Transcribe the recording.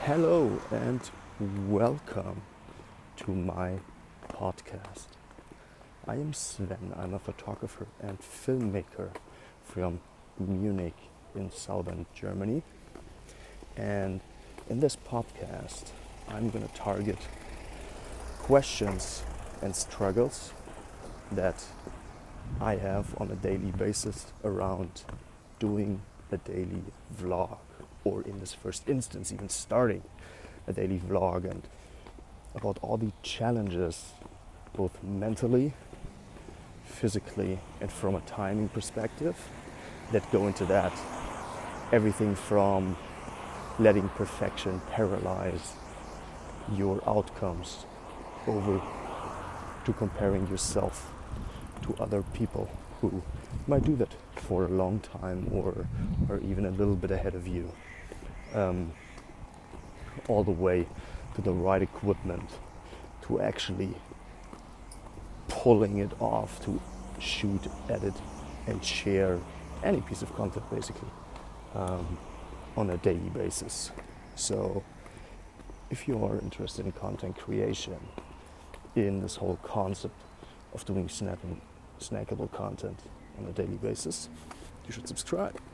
Hello and welcome to my podcast. I am Sven. I'm a photographer and filmmaker from Munich in southern Germany. And in this podcast, I'm going to target questions and struggles that I have on a daily basis around doing a daily vlog, or in this first instance, even starting a daily vlog, and about all the challenges, both mentally, physically, and from a timing perspective, that go into that. Everything from letting perfection paralyze your outcomes over to comparing yourself to other people who might do that for a long time or even a little bit ahead of you, all the way to the right equipment, to actually pulling it off, to shoot, edit, and share any piece of content basically on a daily basis. So if you are interested in content creation, in this whole concept of doing snackable content on a daily basis, you should subscribe.